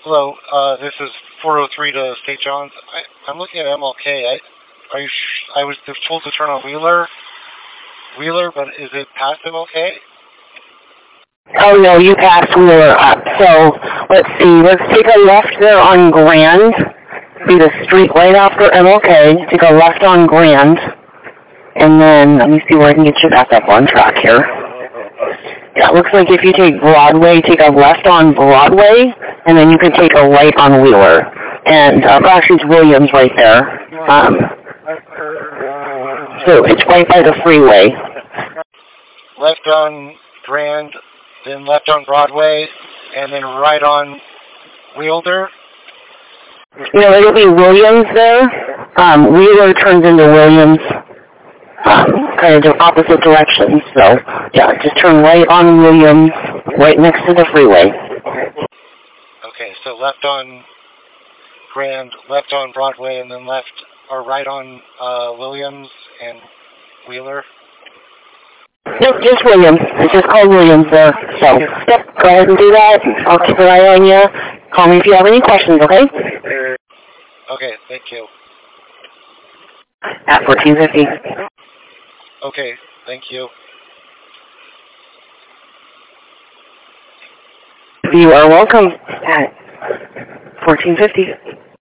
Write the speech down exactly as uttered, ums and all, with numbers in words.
Hello, uh, this is four oh three to Saint John's. I, I'm looking at M L K. I, are you sh- I was told to turn on Wheeler, Wheeler, but is it past M L K? Oh no, you passed Wheeler up. So let's see. Let's take a left there on Grand. Be the street right after M L K. Take a left on Grand, and then let me see where I can get you back up on track here. Yeah, it looks like if you take Broadway, take a left on Broadway, and then you can take a right on Wheeler. And uh, actually, it's Williams right there. Um, so it's right by the freeway. Left on Grand, then left on Broadway, and then right on Wheeler. No, it'll be Williams there. Um, Wheeler turns into Williams. Um, kind of the opposite directions. So, yeah, just turn right on Williams, right next to the freeway. Okay, so left on Grand, left on Broadway, and then left or right on uh, Williams and Wheeler. Nope, just Williams. It's just called Williams there. So, yep, go ahead and do that. I'll keep an eye on you. Call me if you have any questions, okay? Okay, thank you. At fourteen fifty. Okay, thank you. You are welcome at fourteen fifty.